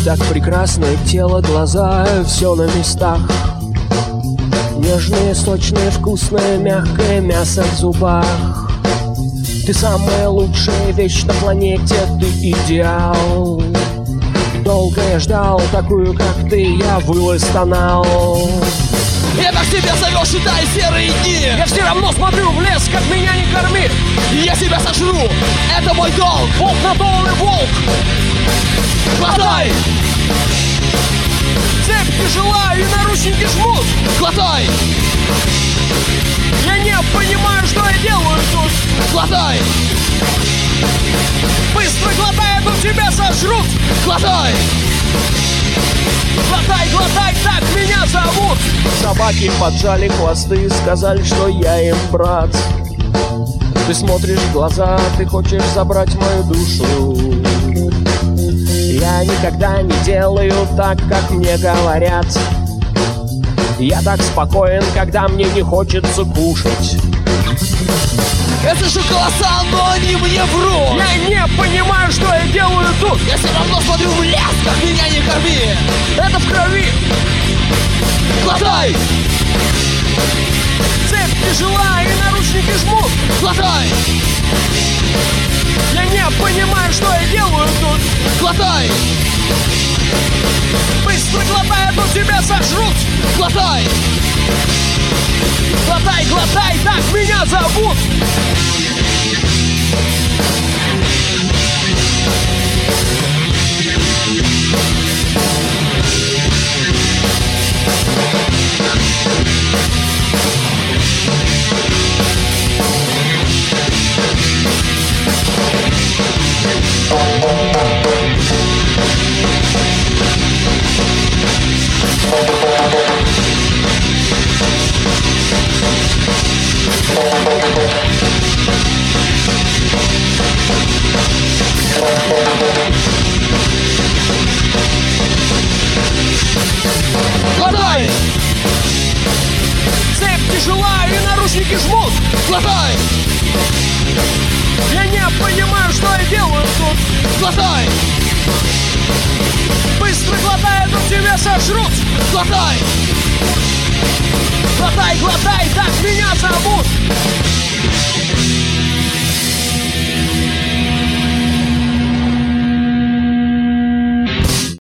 так прекрасно, тело, глаза, все на местах. Нежное, сочное, вкусное, мягкое мясо в зубах. Ты самая лучшая вещь на планете, ты идеал. Долго я ждал такую, как ты, я выл и стонал. Я так тебя зовел, считай серые дни. Я все равно смотрю в лес, как меня не корми. Я тебя сожру, это мой долг. Волк на то он и волк. Хватай! Цепь тяжела и наручники жмут. Хватай! Я не понимаю, что я делаю тут. Хватай! Быстро глотай, а то тебя сожрут. Хватай! Глотай, глотай, так меня зовут. Собаки поджали хвосты, сказали, что я им брат. Ты смотришь в глаза, ты хочешь забрать мою душу. Я никогда не делаю так, как мне говорят. Я так спокоен, когда мне не хочется кушать. Я слышу голоса, но они мне врут. Я не понимаю, что я делаю тут. Я все равно смотрю в лес, как меня не корми. Это в крови. Хватай! Цепь тяжела и наручники жмут. Хватай! Я не понимаю, что я делаю тут. Хватай! Быстро глотай, а то тебя сожрут. Хватай! Глотай, глотай, так меня зовут. Хватай! Цепь тяжела и наручники жмут. Хватай! Я не понимаю, что я делаю тут. Хватай! Быстро глотай, а то тебя сожрут. Хватай!